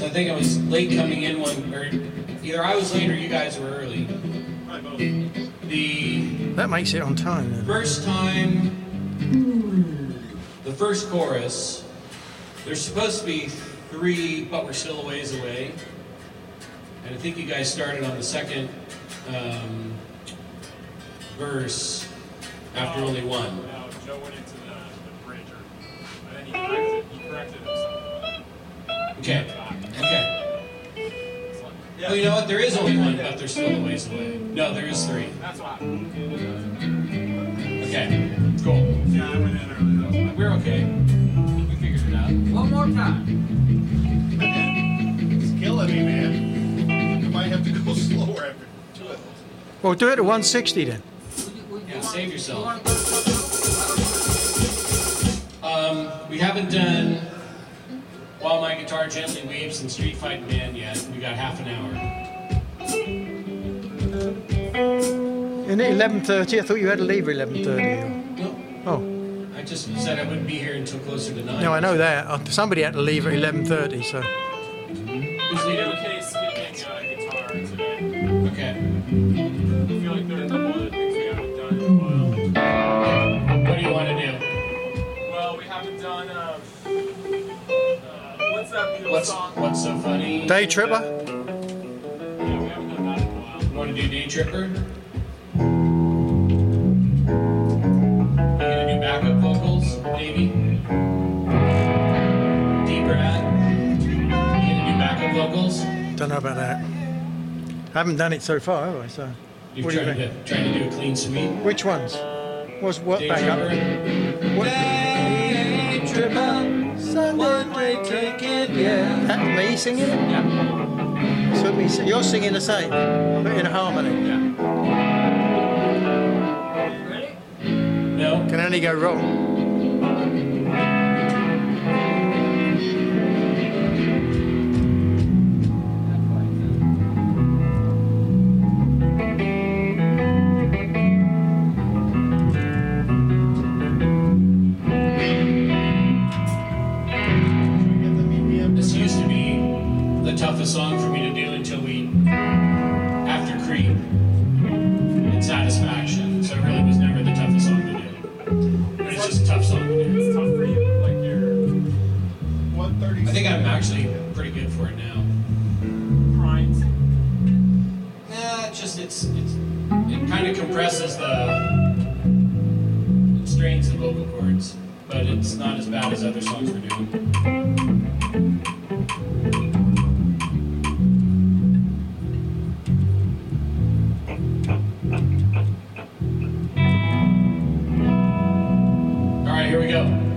So I think I was late coming in or either I was late or you guys were early. Probably both. That makes it on time then. First time, the first chorus, there's supposed to be 3, but we're still a ways away. And I think you guys started on the second verse after only 1. No, Joe went into the bridge, and then he corrected himself. Okay. Well, you know what? There is only 1, but they're still a ways away. No, there is 3. That's why. Okay, cool. Yeah, I went in early. We're okay. We figured it out. One more time. It's killing me, man. I might have to go slower after 2 of those. Well, do it at 160 then. Yeah, save yourself. We haven't done While My Guitar Gently Weeps and Street Fighting Man yet. We got half an hour. Isn't it 11:30? I thought you had to leave at 11:30. No, Oh, I just said I wouldn't be here until closer to 9. no, I know that. Somebody had to leave at 11:30, so. Who's leading? Okay, skipping guitar today. Okay. I feel like there are a couple other things we haven't done in a while. What do you want to do? Well, we haven't done, what's that Beatles song? What's so funny? Day Tripper? Yeah, we haven't done that in a while. You want to do Day Tripper? You gonna do backup vocals, maybe? Deeper at? You gonna do backup vocals? Don't know about that. I haven't done it so far, have I? So. You're What do you trying to do a clean sweep? Which ones? What Day back up? Tripper? What? Day Tripper, Sunday take it, yeah. That's me singing it? Yeah. So you're singing the same, but in a harmony. Yeah. Ready? No? Can only go wrong. This used to be the toughest song for me to do until after Creep and Satisfaction. So it really was never the toughest song to do. But it's just a tough song to do. It's tough for you, like you're 130. I think I'm actually pretty good for it now. primed. Nah, it kind of compresses it strains the vocal cords, but it's not as bad as other songs we're doing. All right, here we go.